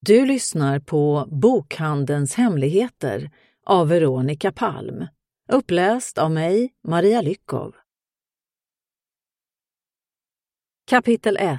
Du lyssnar på Bokhandelns hemligheter av Veronica Palm. Uppläst av mig, Maria Lyckov. Kapitel 1.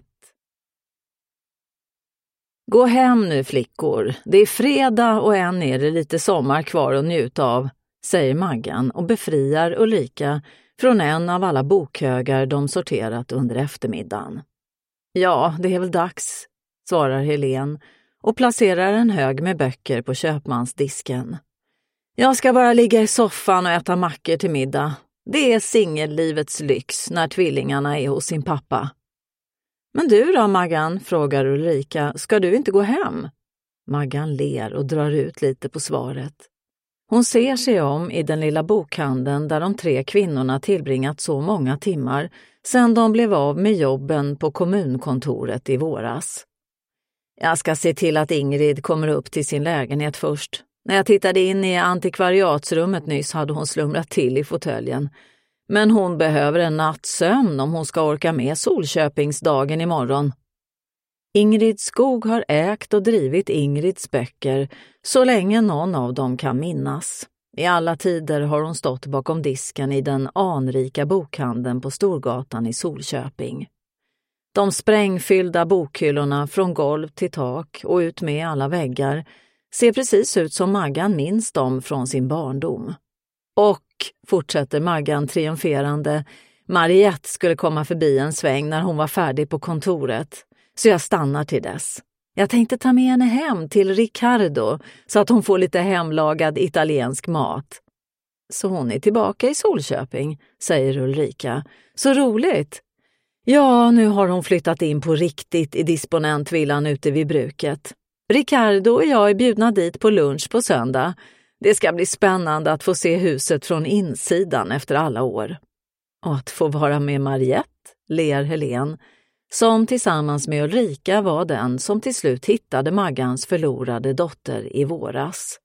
Gå hem nu, flickor. Det är fredag och än är det lite sommar kvar att njuta av, säger Maggan och befriar Ulrika från en av alla bokhögar de sorterat under eftermiddagen. Ja, det är väl dags, svarar Helen och placerar en hög med böcker på köpmansdisken. Jag ska bara ligga i soffan och äta mackor till middag. Det är singellivets lyx när tvillingarna är hos sin pappa. Men du då, Maggan, frågar Ulrika, ska du inte gå hem? Maggan ler och drar ut lite på svaret. Hon ser sig om i den lilla bokhandeln där de 3 kvinnorna tillbringat så många timmar sedan de blev av med jobben på kommunkontoret i våras. Jag ska se till att Ingrid kommer upp till sin lägenhet först. När jag tittade in i antikvariatsrummet nyss hade hon slumrat till i fåtöljen. Men hon behöver en nattsömn om hon ska orka med Solköpingsdagen imorgon. Ingrid Skog har ägt och drivit Ingrids böcker så länge någon av dem kan minnas. I alla tider har hon stått bakom disken i den anrika bokhandeln på Storgatan i Solköping. De sprängfyllda bokhyllorna från golv till tak och ut med alla väggar ser precis ut som Maggan minns dem från sin barndom. Och, fortsätter Maggan triumferande, Mariette skulle komma förbi en sväng när hon var färdig på kontoret, så jag stannar till dess. Jag tänkte ta med henne hem till Riccardo så att hon får lite hemlagad italiensk mat. Så hon är tillbaka i Solköping, säger Ulrika. Så roligt! Ja, nu har hon flyttat in på riktigt i disponentvillan ute vid bruket. Riccardo och jag är bjudna dit på lunch på söndag. Det ska bli spännande att få se huset från insidan efter alla år. Och att få vara med Mariette, ler Helen, som tillsammans med Ulrika var den som till slut hittade Maggans förlorade dotter i våras.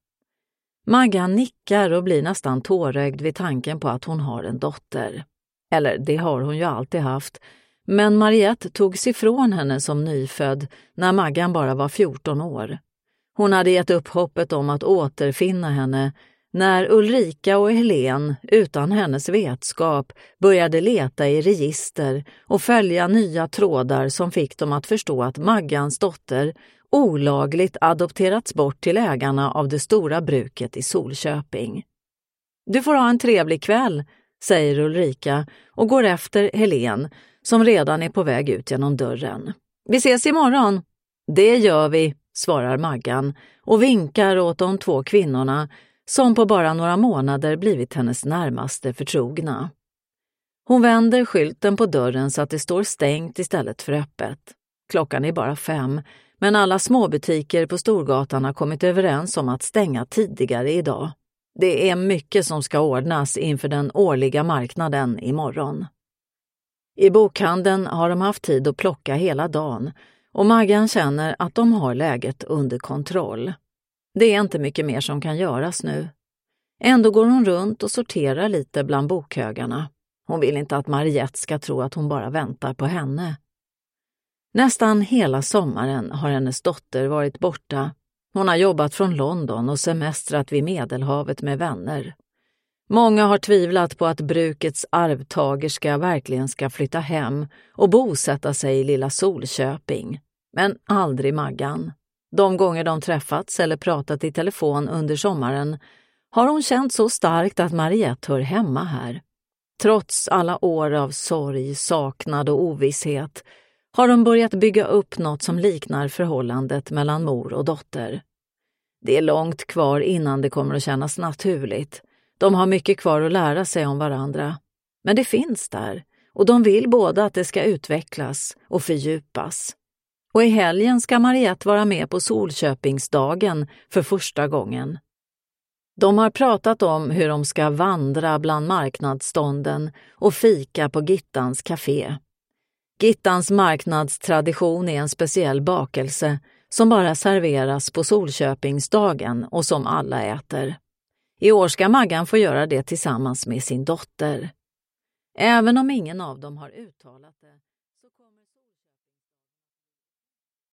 Maggan nickar och blir nästan tårögd vid tanken på att hon har en dotter. Eller det har hon ju alltid haft. Men Mariette togs ifrån henne som nyfödd när Maggan bara var 14 år. Hon hade gett upp hoppet om att återfinna henne när Ulrika och Helen utan hennes vetskap började leta i register och följa nya trådar som fick dem att förstå att Maggans dotter olagligt adopterats bort till ägarna av det stora bruket i Solköping. Du får ha en trevlig kväll, säger Ulrika och går efter Helen som redan är på väg ut genom dörren. Vi ses imorgon. Det gör vi, svarar Maggan och vinkar åt de 2 kvinnorna som på bara några månader blivit hennes närmaste förtrogna. Hon vänder skylten på dörren så att det står stängt istället för öppet. Klockan är bara 5, men alla småbutiker på Storgatan har kommit överens om att stänga tidigare idag. Det är mycket som ska ordnas inför den årliga marknaden imorgon. I bokhandeln har de haft tid att plocka hela dagen och Maggan känner att de har läget under kontroll. Det är inte mycket mer som kan göras nu. Ändå går hon runt och sorterar lite bland bokhögarna. Hon vill inte att Mariette ska tro att hon bara väntar på henne. Nästan hela sommaren har hennes dotter varit borta. Hon har jobbat från London och semestrat vid Medelhavet med vänner. Många har tvivlat på att brukets arvtagerska verkligen ska flytta hem och bosätta sig i lilla Solköping. Men aldrig Maggan. De gånger de träffats eller pratat i telefon under sommaren har hon känt så starkt att Mariette hör hemma här. Trots alla år av sorg, saknad och ovisshet har de börjat bygga upp något som liknar förhållandet mellan mor och dotter. Det är långt kvar innan det kommer att kännas naturligt. De har mycket kvar att lära sig om varandra. Men det finns där och de vill båda att det ska utvecklas och fördjupas. Och i helgen ska Mariette vara med på Solköpingsdagen för första gången. De har pratat om hur de ska vandra bland marknadsstånden och fika på Gittans café. Gittans marknadstradition är en speciell bakelse som bara serveras på Solköpingsdagen och som alla äter. I år ska Maggan få göra det tillsammans med sin dotter. Även om ingen av dem har uttalat det